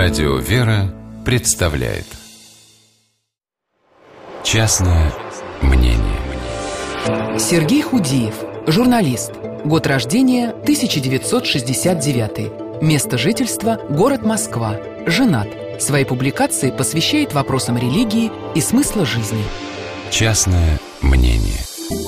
Радио «Вера» представляет «Частное мнение». Сергей Худиев, журналист. Год рождения 1969. Место жительства – город Москва. Женат. Свои публикации посвящает вопросам религии и смысла жизни. «Частное мнение».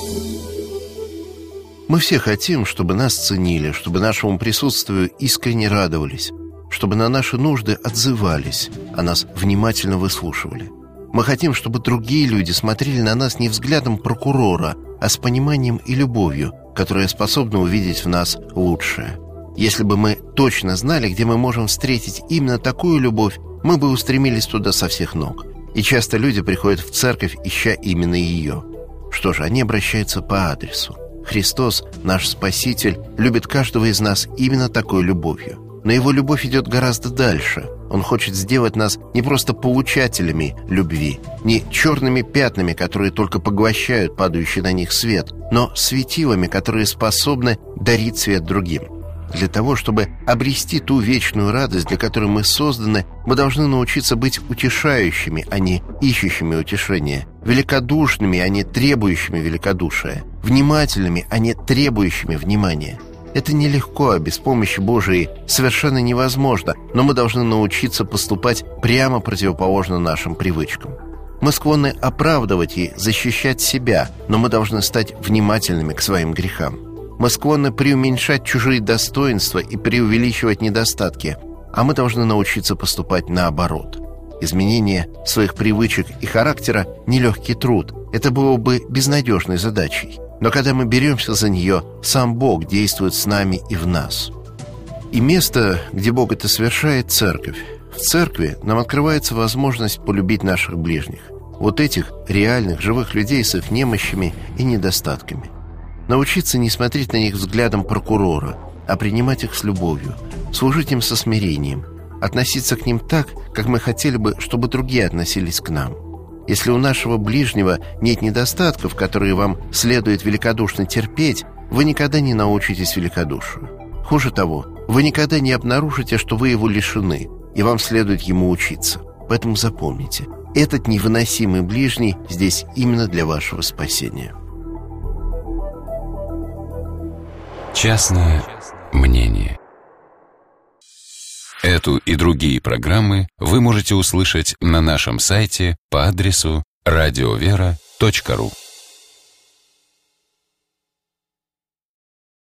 Мы все хотим, чтобы нас ценили, чтобы нашему присутствию искренне радовались, чтобы на наши нужды отзывались, а нас внимательно выслушивали. Мы хотим, чтобы другие люди смотрели на нас не взглядом прокурора, а с пониманием и любовью, которая способна увидеть в нас лучшее. Если бы мы точно знали, где мы можем встретить именно такую любовь, мы бы устремились туда со всех ног. И часто люди приходят в церковь, ища именно ее. Что же, они обращаются по адресу. Христос, наш Спаситель, любит каждого из нас именно такой любовью. Но Его любовь идет гораздо дальше. Он хочет сделать нас не просто получателями любви, не черными пятнами, которые только поглощают падающий на них свет, но светилами, которые способны дарить свет другим. Для того, чтобы обрести ту вечную радость, для которой мы созданы, мы должны научиться быть утешающими, а не ищущими утешения, великодушными, а не требующими великодушия, внимательными, а не требующими внимания. Это нелегко, а без помощи Божией совершенно невозможно, но мы должны научиться поступать прямо противоположно нашим привычкам. Мы склонны оправдывать и защищать себя, но мы должны стать внимательными к своим грехам. Мы склонны преуменьшать чужие достоинства и преувеличивать недостатки, а мы должны научиться поступать наоборот. Изменение своих привычек и характера – нелегкий труд. Это было бы безнадежной задачей. Но когда мы беремся за нее, сам Бог действует с нами и в нас. И место, где Бог это совершает – церковь. В церкви нам открывается возможность полюбить наших ближних. Вот этих реальных, живых людей с их немощами и недостатками. Научиться не смотреть на них взглядом прокурора, а принимать их с любовью, служить им со смирением, относиться к ним так, как мы хотели бы, чтобы другие относились к нам. Если у нашего ближнего нет недостатков, которые вам следует великодушно терпеть, вы никогда не научитесь великодушию. Хуже того, вы никогда не обнаружите, что вы его лишены, и вам следует ему учиться. Поэтому запомните, этот невыносимый ближний здесь именно для вашего спасения. «Частное мнение». Эту и другие программы вы можете услышать на нашем сайте по адресу radiovera.ru.